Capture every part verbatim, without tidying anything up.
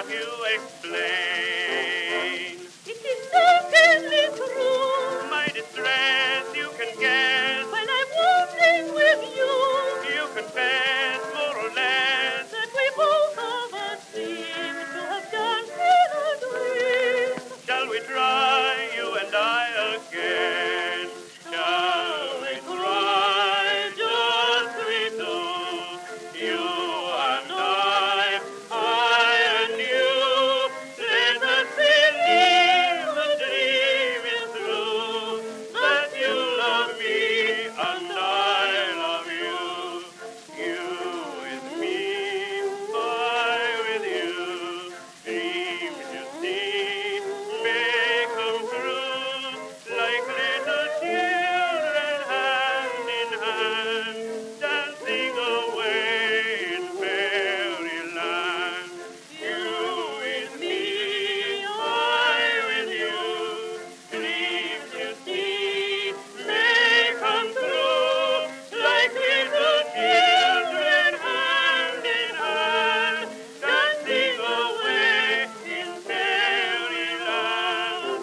have you explain? It is certainly true. My distress you can guess. When I'm walking with you, You confess more or less that we both of us seem to have danced in a dream. Shall we try, you and I again? Shall we try, just we two? You and I, I and you. Let us believe the dream is true, that you love me and I love you. You with me, I with you. Dreams you see may come true, like little children hand in hand, dancing away in fairyland. You with me, I with you. Dreams you see may come true, like little children hand in hand, dancing away in fairyland.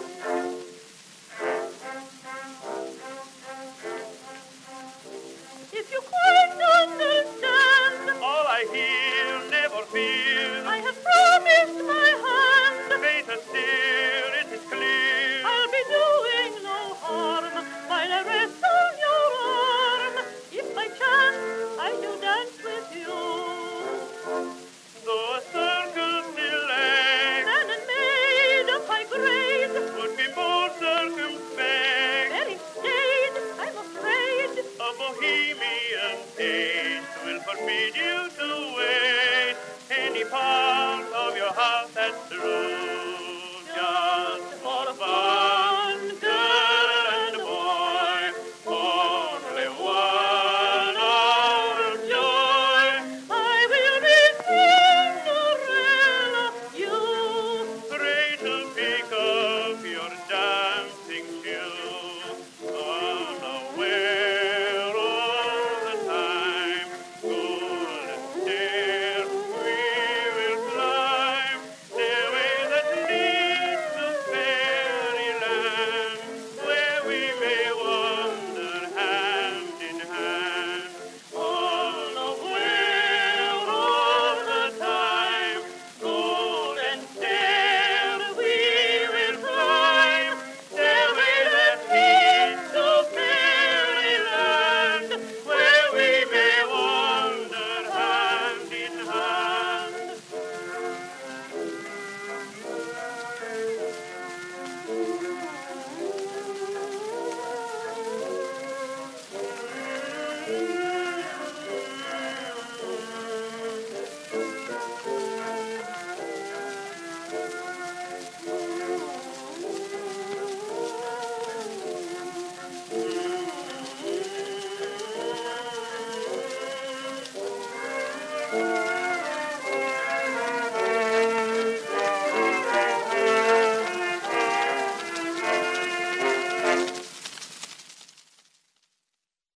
If you quite understand, All I hear never feel.